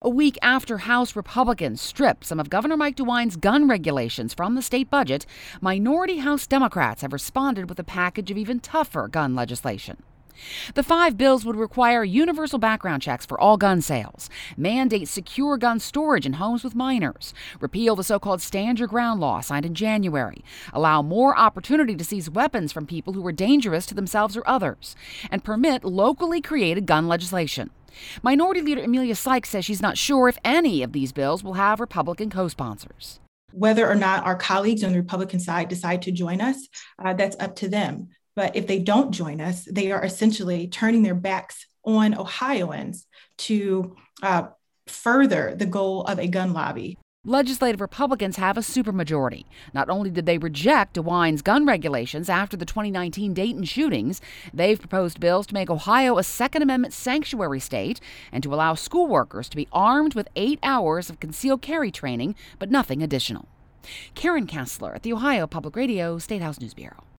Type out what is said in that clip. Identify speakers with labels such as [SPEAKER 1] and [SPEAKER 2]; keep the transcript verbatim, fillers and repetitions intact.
[SPEAKER 1] week after House Republicans stripped some of Governor Mike DeWine's gun regulations from the state budget, minority House Democrats have responded with a package of even tougher gun legislation. The five bills would require universal background checks for all gun sales, mandate secure gun storage in homes with minors, repeal the so-called Stand Your Ground law signed in January, allow more opportunity to seize weapons from people who are dangerous to themselves or others, and permit locally created gun legislation. Minority Leader Emilia Sykes says she's not sure if any of these bills will have Republican co-sponsors.
[SPEAKER 2] Whether or not our colleagues on the Republican side decide to join us, uh, that's up to them. But if they don't join us, they are essentially turning their backs on Ohioans to uh, further the goal of a gun lobby.
[SPEAKER 1] Legislative Republicans have a supermajority. Not only did they reject DeWine's gun regulations after the twenty nineteen Dayton shootings, they've proposed bills to make Ohio a Second Amendment sanctuary state and to allow school workers to be armed with eight hours of concealed carry training, but nothing additional. Karen Kessler at the Ohio Public Radio State House News Bureau.